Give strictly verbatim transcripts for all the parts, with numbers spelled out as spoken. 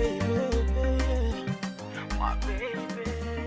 My baby.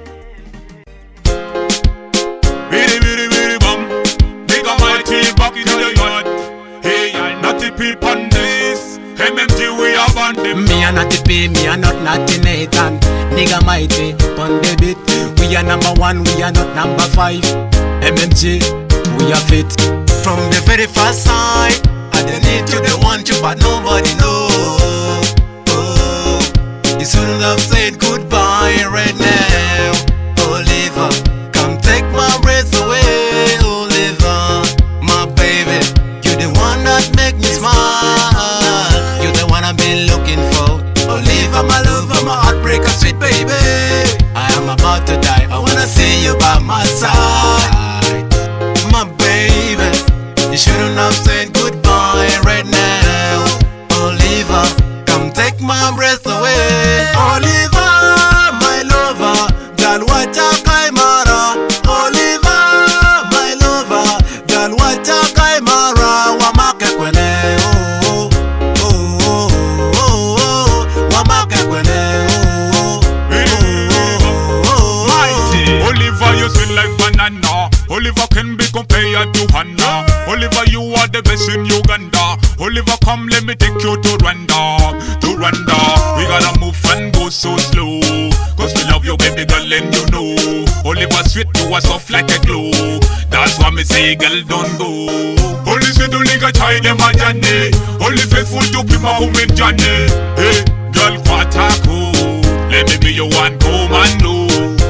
Bitty bitty bitty bum, big on my team back in the yard. Hey, I'm not the people on this. M M G we are bandit. Me a not the P, me a not naughty Nathan. Nigga mighty, pon the beat. We are number one, we are not number five. M M G, we are fit. From the very first time, I didn't need you, they want you, but nobody knows. Oh, you shouldn't have said goodbye right now. Oliver, come take my breath away. Oliver, my baby, you the one that make me smile. You the one I've been looking for. Oliver, my lover, my heartbreaker, sweet baby. I am about to die, I wanna see you by my side. My baby, you shouldn't have said goodbye right now. Oliver, come take my breath away. Oliver, my lover, girl, wacha kaimara. Oliver, my lover, girl, wacha kaimara. Wamake kwene, oh, oh, oh, oh, oh, oh. Wamake kwene, oh, oh, oh, oh, Mighty. Oliver, you sweet like banana. Oliver can be compared to Hannah. Oliver, you are the best in Uganda. Oliver, come, let me take you to Rwanda. To Rwanda, we gotta move and go so slow. Cause we love you, baby girl, and you know. Oliver, sweet, you are soft like a glue. That's why me say, girl, don't go. Only say, don't like a child, them a Johnny. Only faithful to be my woman, Johnny. Hey, girl, Kwatako. Let me be your one commando.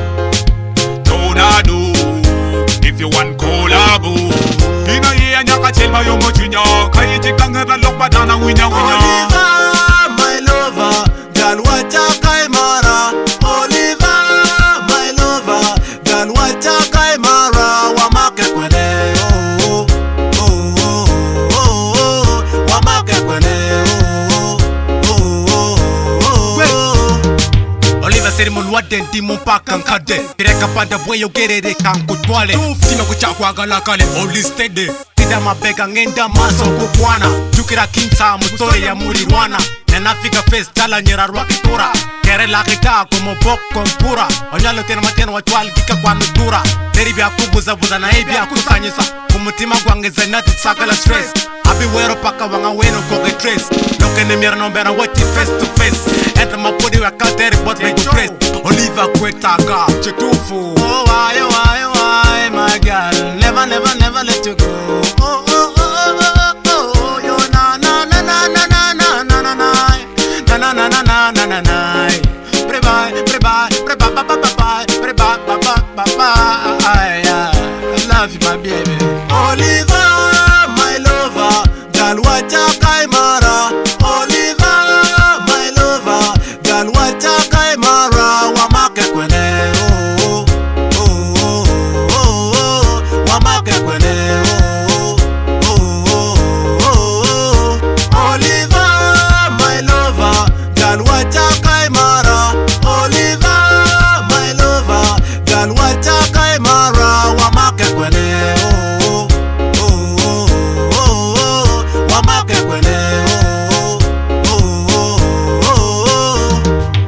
Tornado. If you want collabo, ina ye anyaka chelma yo mochinya. Kayi chikanga na lokpa dana winya winya. Oliver, my lover, girl, wacha kaimara. Oliver, my lover, girl, wacha kaimara. Wamake kwene, oh, oh, oh, oh, oh, oh. Wamake kwene, oh, oh, oh, oh, oh. Oliver said mon waden di mon pakan kade. Direka panda boy yo gerere kan kutwale. Sima kuchakwa gala kale only steady. Tida mabega ngenda maso kukwana. Jukira kinsa mutore ya murirwana. Nenafika face tala nyera rwakitura. Kere la kita como boko mpura. Onyalo tena matena wachwali kika kwa nudura. Deri bia kubuza buza na ebi ya kusanyisa. Kumutima kwangeza nati sakala stress. Abi wero paka wanga weno koke trace. Loke ne mira nombera wati face to face. Enter my body wa kalteri bot me to press. Oliver kwetaka chetufu. Oh why oh why oh why my girl. Never never never let you go. Oh oh oh oh oh oh. Yo na na na na na na na na na na na na na na na na na. Pre-bye, pre-bye, pre-bye, bye bye bye, pre-bye, bye bye bye bye. I love you my baby. Oliver, my lover, girl, wacha kaimara. Oliver, my lover, girl, wacha kaimara. Wamake kwene, oh, oh, oh, oh, oh, oh. Wamake kwene, oh, oh, oh, oh, oh. Oliver, my lover, girl, wacha kaimara. Oliver, my lover, girl, wacha kaimara. Wamake kwene, oh, oh, oh, oh, oh. Wamake kwene, oh, oh, oh, oh,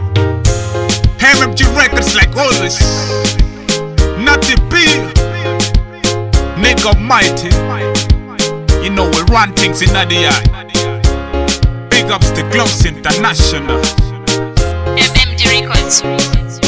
oh. M M G Records like always. Not the B. Nigga mighty. You know we run things in the eye. Big ups the Gloves International. M M G Records.